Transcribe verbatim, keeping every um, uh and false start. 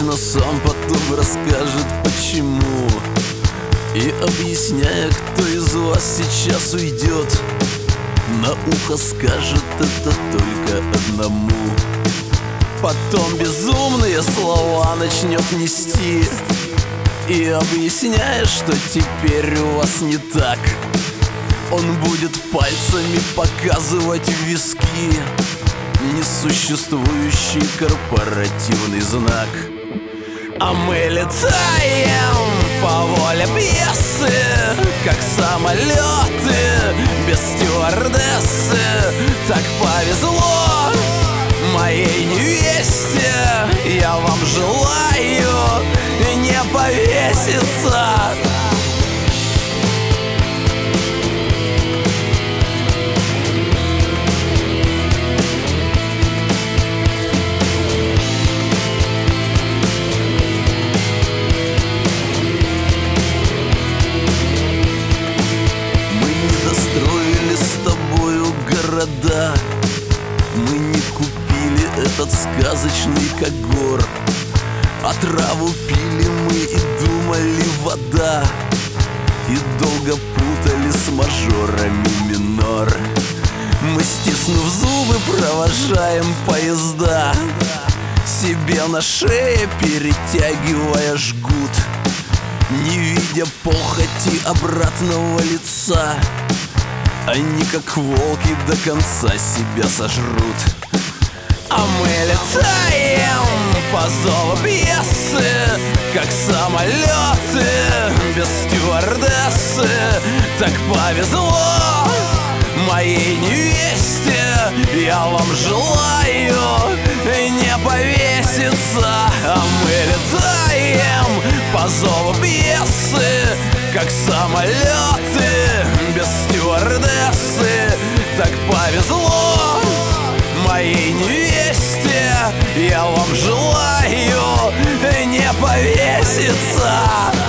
точно сам потом расскажет почему. И объясняя, кто из вас сейчас уйдет, на ухо скажет это только одному. Потом безумные слова начнет нести, и объясняя, что теперь у вас не так, он будет пальцами показывать виски несуществующий корпоративный знак. А мы летаем по воле пьесы, как самолеты без стюардессы. Так повезло моей невесте, я вам желаю не повеситься. Города. Мы не купили этот сказочный когор, а траву пили мы и думали вода, и долго путали с мажорами минор. Мы, стиснув зубы, провожаем поезда, себе на шее перетягивая жгут, не видя похоти обратного лица. Они, как волки, до конца себя сожрут. А мы летаем по зову пьесы, как самолеты без стюардессы. Так повезло моей невесте, я вам желаю не повеситься. А мы летаем по зову пьесы, как самолеты без стюардессы. Так повезло моей невесте, я вам желаю не повеситься.